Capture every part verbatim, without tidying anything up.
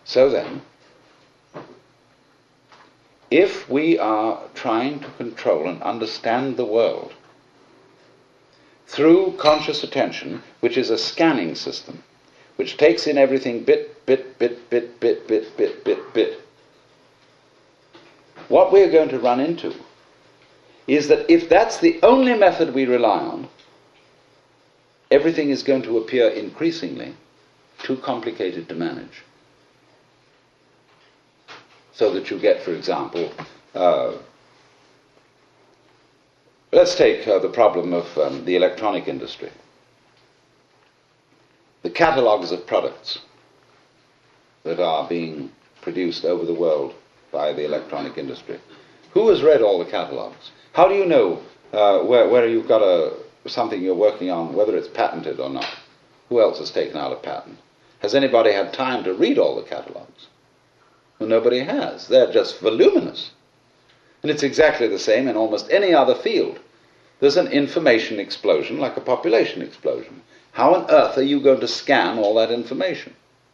So then, if we are trying to control and understand the world through conscious attention, which is a scanning system, which takes in everything bit, bit, bit, bit, bit, bit, bit, bit, bit, what we're going to run into is that if that's the only method we rely on, everything is going to appear increasingly too complicated to manage. So that you get, for example, uh, let's take uh, the problem of um, the electronic industry. The catalogues of products that are being produced over the world by the electronic industry. Who has read all the catalogues? How do you know uh, where, where you've got a, something you're working on, whether it's patented or not? Who else has taken out a patent? Has anybody had time to read all the catalogues? Well, nobody has. They're just voluminous. And it's exactly the same in almost any other field. There's an information explosion like a population explosion. How on earth are you going to scan all that information?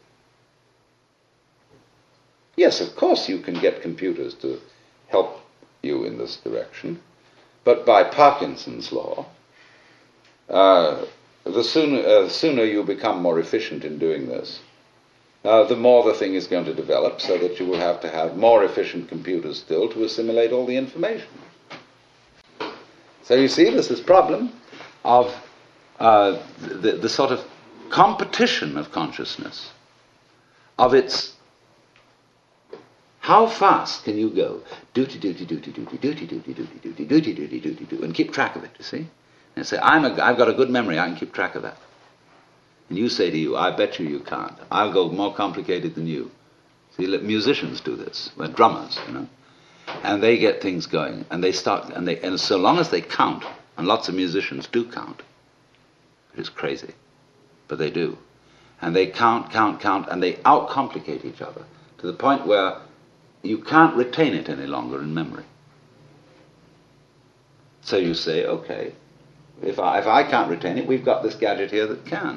Yes, of course you can get computers to help you in this direction, but by Parkinson's law, uh, the sooner, uh, sooner you become more efficient in doing this, uh, the more the thing is going to develop, so that you will have to have more efficient computers still to assimilate all the information. So you see, there's this problem of uh, the, the sort of competition of consciousness, of its how fast can you go, duty, duty, duty, duty, duty, duty, duty, duty, duty, duty, duty, duty, and keep track of it, you see? And say, I'm a, I've got a good memory, I can keep track of that. And you say to you, I bet you you can't. I'll go more complicated than you. See, musicians do this, we're drummers, you know. And they get things going, and they start, and they, and so long as they count, and lots of musicians do count, it is crazy, but they do. And they count, count, count, and they outcomplicate each other to the point where you can't retain it any longer in memory. So you say, okay, if I, if I can't retain it, we've got this gadget here that can.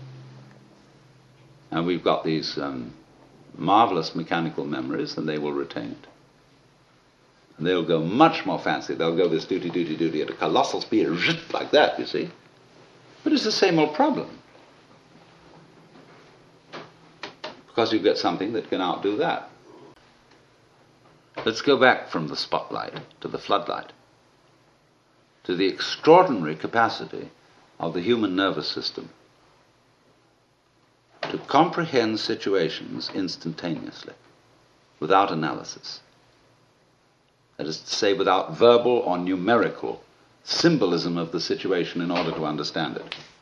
And we've got these um, marvelous mechanical memories, and they will retain it. And they'll go much more fancy. They'll go this duty, duty, duty at a colossal speed, like that, you see. But it's the same old problem. Because you get something that can outdo that. Let's go back from the spotlight to the floodlight, to the extraordinary capacity of the human nervous system to comprehend situations instantaneously, without analysis. That is to say, without verbal or numerical symbolism of the situation in order to understand it.